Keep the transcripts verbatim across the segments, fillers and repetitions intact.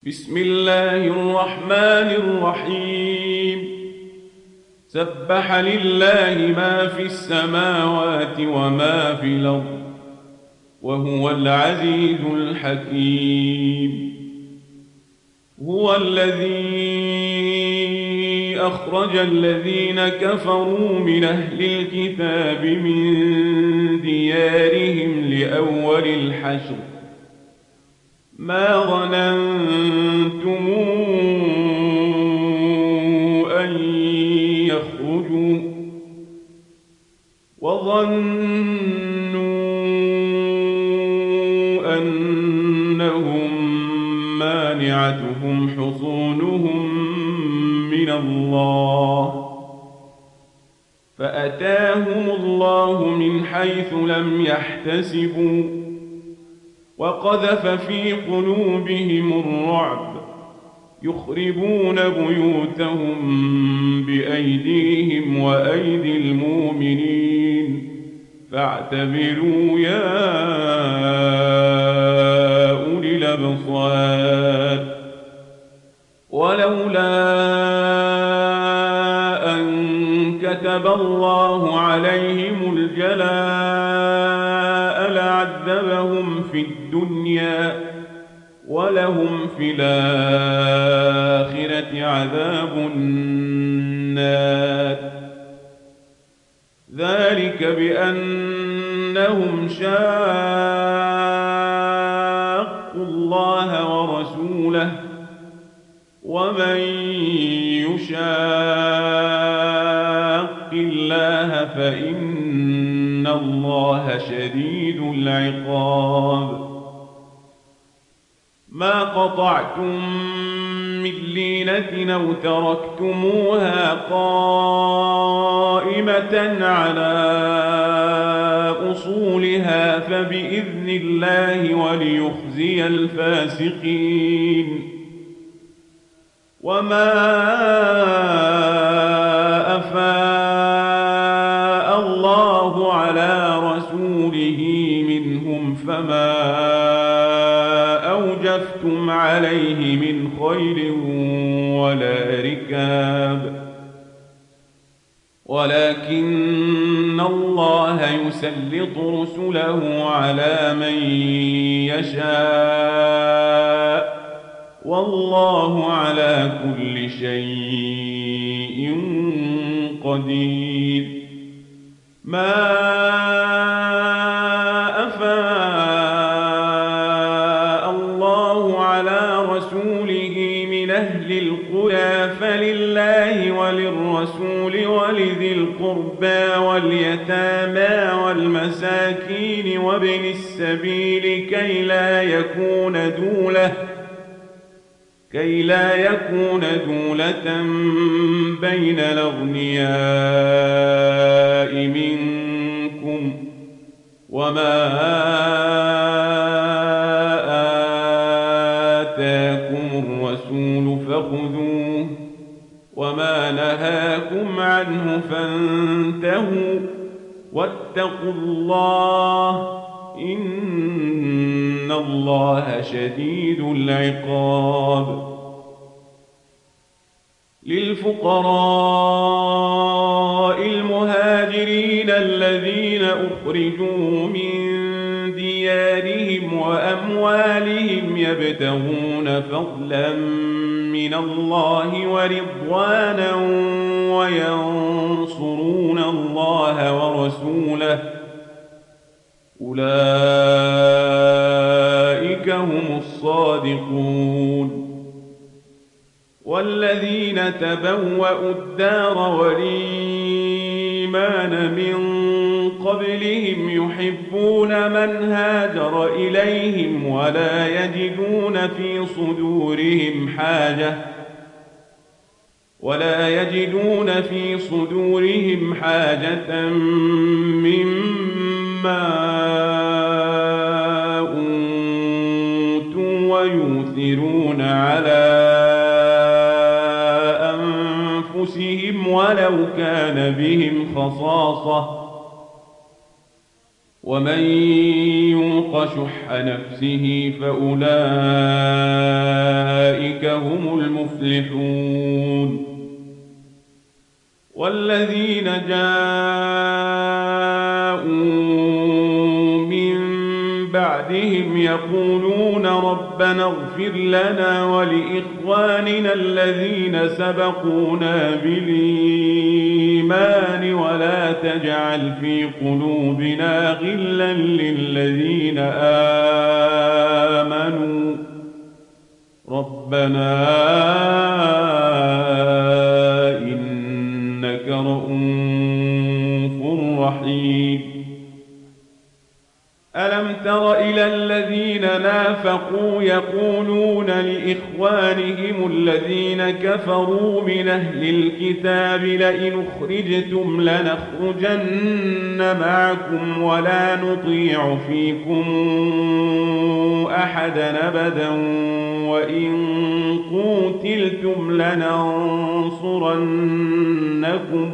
بسم الله الرحمن الرحيم سبح لله ما في السماوات وما في الأرض وهو العزيز الحكيم. هو الذي أخرج الذين كفروا من أهل الكتاب من ديارهم لأول الحشر ما ظننتم أن يخرجوا وظنوا أنهم مانعتهم حصونهم من الله فأتاهم الله من حيث لم يحتسبوا وقذف في قلوبهم الرعب يخربون بيوتهم بأيديهم وأيدي المؤمنين فاعتبروا يا أولي الأبصار. ولولا أن كتب الله عليهم الجلاء لعذبهم في الدنيا ولهم في الآخرة عذاب النار ذلك بأنهم شاقوا الله ورسوله ومن يشاق الله فإن الله شديد العقاب. ما قطعتم من لينة أو تركتموها قائمة على أصولها فبإذن الله وليخزي الفاسقين. وما أفاء الله على رسوله منهم فما أوجفتم عليه من خيل ولا ركاب ولكن الله يسلط رسله على من يشاء والله على كل شيء قدير. ما أفاء الله على رسوله من أهل القرى فلله وللرسول ولذي القربى واليتامى والمساكين وابن السبيل كي لا يكون دولة كي لا يكون دولة بين الأغنياء منكم وما آتاكم الرسول فخذوه وما نهاكم عنه فانتهوا واتقوا الله إن الله شديد العقاب. للفقراء المهاجرين الذين أخرجوا من ديارهم وأموالهم يبتغون فضلا من الله ورضوانا وينصرون الله ورسوله أولئك هم الصادقون. والذين تبوأوا الدار والإيمان من قبلهم يحبون من هاجر إليهم ولا يجدون في صدورهم حاجة ولا يجدون في صدورهم حاجة مما أوتوا ويؤثرون على أنفسهم ولو كان بهم خصاصة ومن يوق شح نفسه فأولئك هم المفلحون والذين جاءوا من بعدهم يقولون ربنا اغفر لنا ولإخواننا الذين سبقونا بالإيمان ولا تجعل في قلوبنا غلا للذين آمنوا ربنا إنك رؤوف رحيم ألم تر إلى الذين نافقوا يقولون لإخوانهم الذين كفروا من أهل الكتاب لئن أخرجتم لنخرجن معكم ولا نطيع فيكم أحدا أبدا وإن قوتلتم لننصرنكم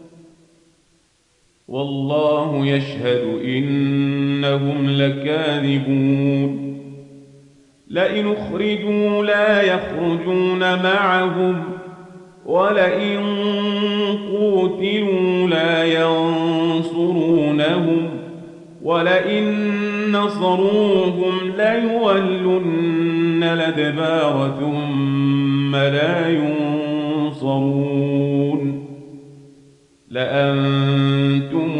والله يشهد إنهم لكاذبون لئن أخرجوا لا يخرجون معهم ولئن قوتلوا لا ينصرونهم ولئن نصروهم ليولن الأدبار ثم لا ينصرون لأنتم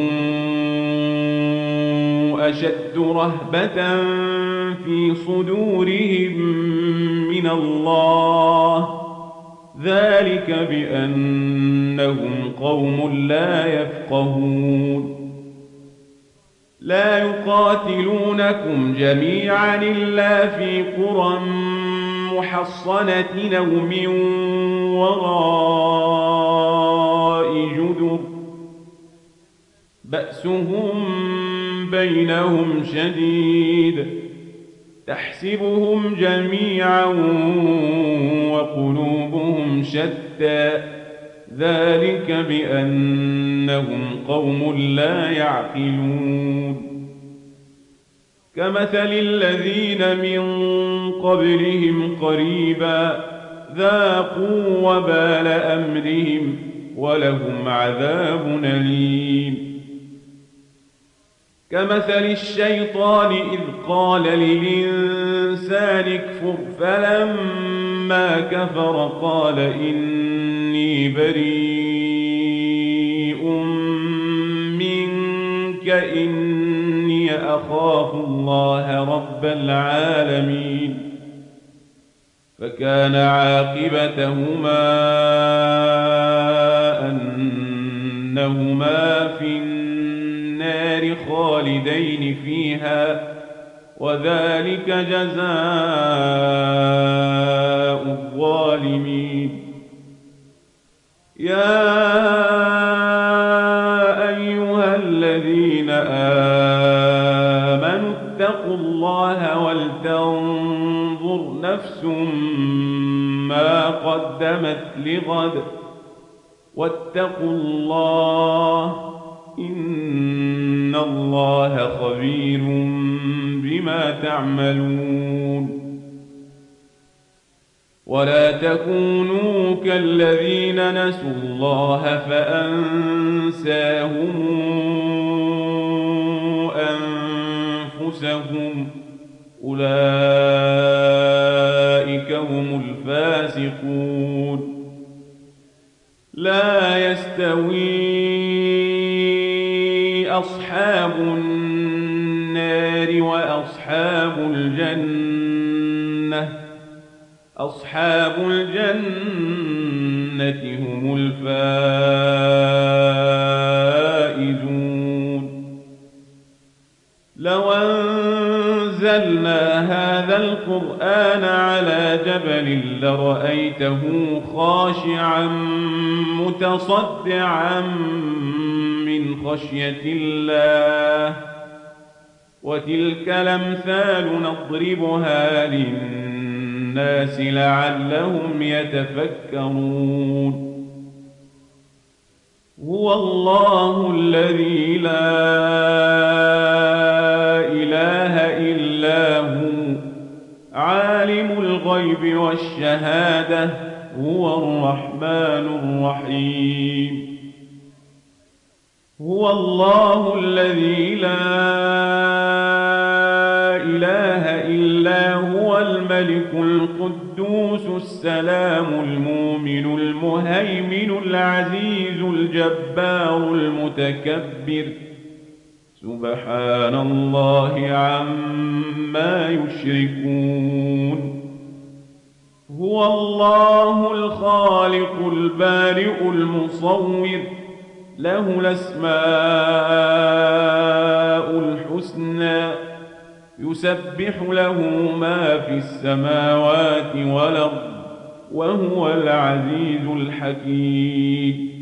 أشد رهبة في صدورهم من الله ذلك بأنهم قوم لا يفقهون لا يقاتلونكم جميعا إلا في قرى محصنة أو من وراء جدر بأسهم بينهم شديد تحسبهم جميعا وقلوبهم شتى ذلك بأنهم قوم لا يعقلون كمثل الذين من قبلهم قريبا ذاقوا وبال أمرهم ولهم عذاب أليم كمثل الشيطان إذ قال للإنسان اكفر فلما كفر قال إني بريء منك إني أخاف الله رب العالمين فكان عاقبتهما أنهما في النار خالدين فيها وذلك جزاء الظالمين يا أيها الذين آمنوا اتقوا الله ولتنظر نفس ما قدمت لغد واتقوا الله إن الله خبير بما تعملون ولا تكونوا كالذين نسوا الله فأنساهم أنفسهم أولئك هم الفاسقون لا يستوي أصحاب النار وأصحاب الجنة أصحاب الجنة هم الفائزون لو أنزلنا هذا القرآن على جبل لرأيته خاشعا متصدعا من خشية الله وتلك الأمثال نضربها للناس لعلهم يتفكرون هو الله الذي لا إله إلا هو عالم الغيب والشهادة هو الرحمن الرحيم هو الله الذي لا إله إلا هو الملك القدوس السلام المؤمن المهيمن العزيز الجبار المتكبر سبحان الله عما يشركون هو الله الخالق البارئ المصور له الأسماء الحسنى يسبح له ما في السماوات والأرض وهو العزيز الحكيم